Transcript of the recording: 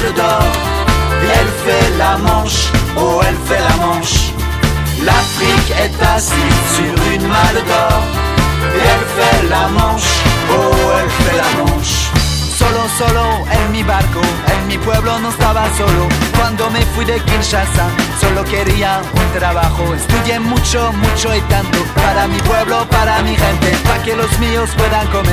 malle d'or. Et elle fait la manche, oh elle fait la manche. L'Afrique est assise sur une malle d'or. Et elle fait la manche, oh elle fait la manche. Solo, solo en mi barco, en mi pueblo no estaba solo. Cuando me fui de Kinshasa, solo quería un trabajo. Estudié mucho, mucho y tanto, para mi pueblo, para mi gente, para que los míos puedan comer.